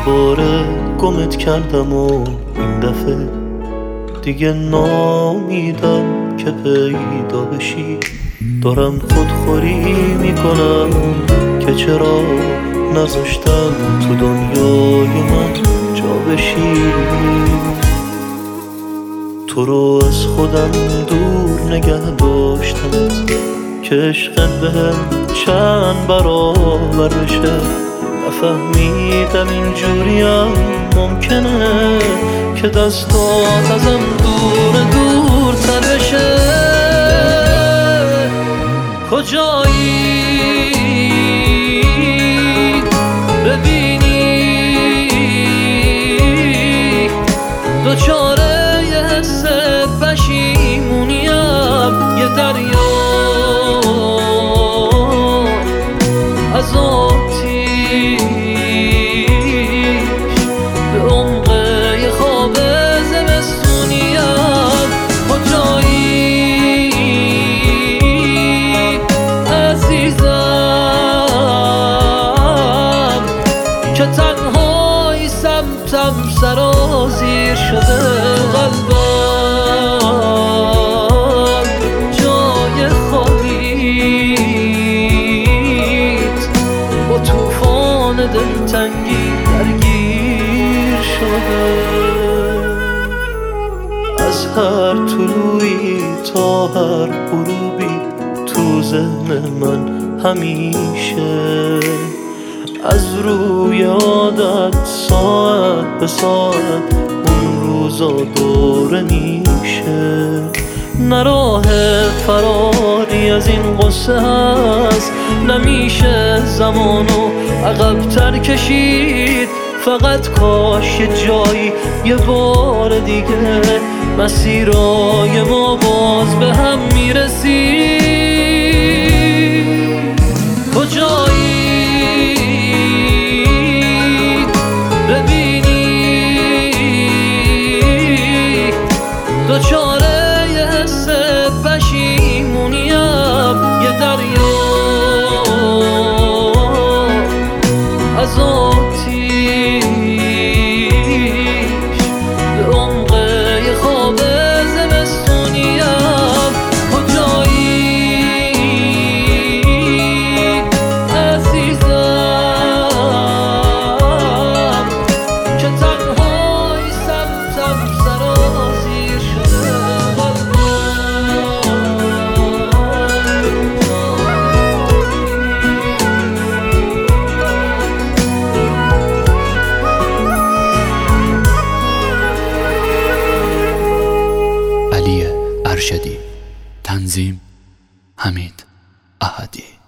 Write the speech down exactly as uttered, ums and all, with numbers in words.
باره گمت کردم و این دفعه دیگه نامیدم که پیدا بشی. دارم خودخوری میکنم که چرا نذاشتم تو دنیای من جا بشی. تو رو از خودم دور نگه داشتمت که عشقت بهم چند برابر بشه. نفهمیدم اینجوریم ممکنه که دستات ازم دور دورتر بشه. کجایی ببینی دوچاره یه حس پشیمونیم، یه دریا از آتیش به عمق یه خواب زمستونیم. کجایی عزیزم که تنهایی سمتم سرازیر شده. قلبم جای خالیت با طوفان دلتنگی درگیر شده. از هر طلوعی تا هر غروبی تو ذهن من همیشه، از روی عادت ساعت به ساعت اون روزا دوره میشه. نه راه فراری از این قصه هست، نمیشه زمانو عقب‌تر کشید. فقط کاش یه جایی یه بار دیگه مسیرای ما باز به هم میرسید. کجایی ببینی دوچاره یه حس پشیمونیم، یه دریا از آتیش به عمق یه خواب زمستونیم. کجایی عزیزم که تنهایی سمتم سرازیر شده. علی ارشدی. تنظیم حمید احدی.